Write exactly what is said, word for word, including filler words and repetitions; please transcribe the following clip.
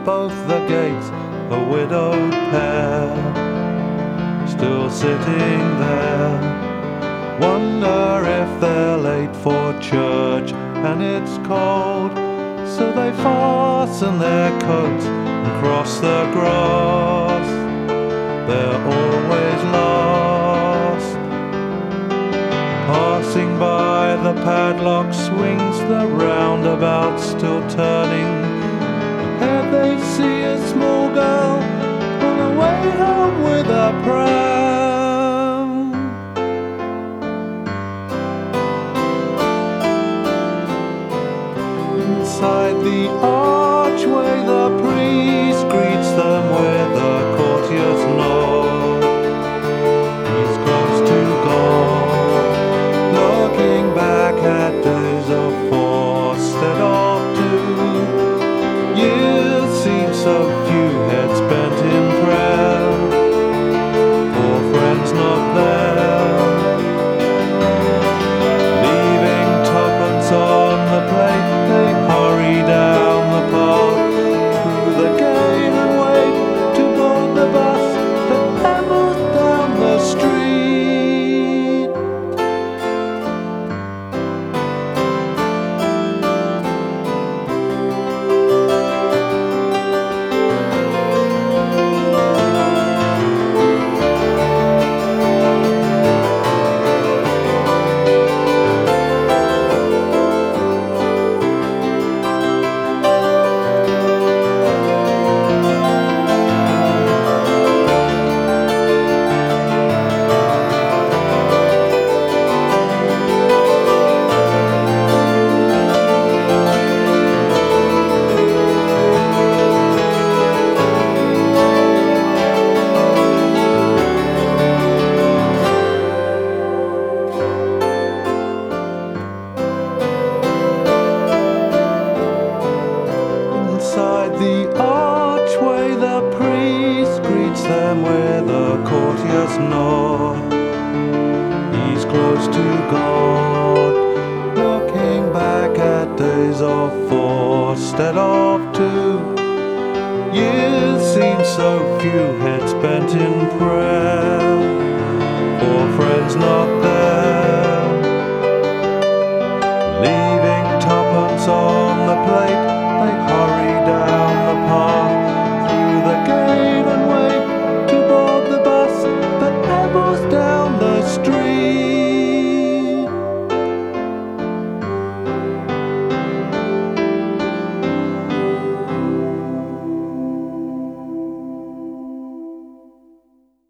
both the gates a widowed pair, still sitting there. Wonder if they're late for church and it's cold, so they fasten their coats and cross the grass. They're always last. Passing by the padlock swings, the roundabout still turning. Ahead they see a small girl on her way home with a pram. Inside the archway the priest greets them with a courteous nod. He's close to God, looking back at days of four instead of two. Years seem so few, heads bent in prayer, for friends not there. Leaving tuppence on the plate, they hurry down the path through the gate and wait to board the bus that ambles down the street. Inside the archway the priest greets them with a courteous nod. He's close to God, looking back at days of four instead of two. Years seem so few, heads bent in prayer.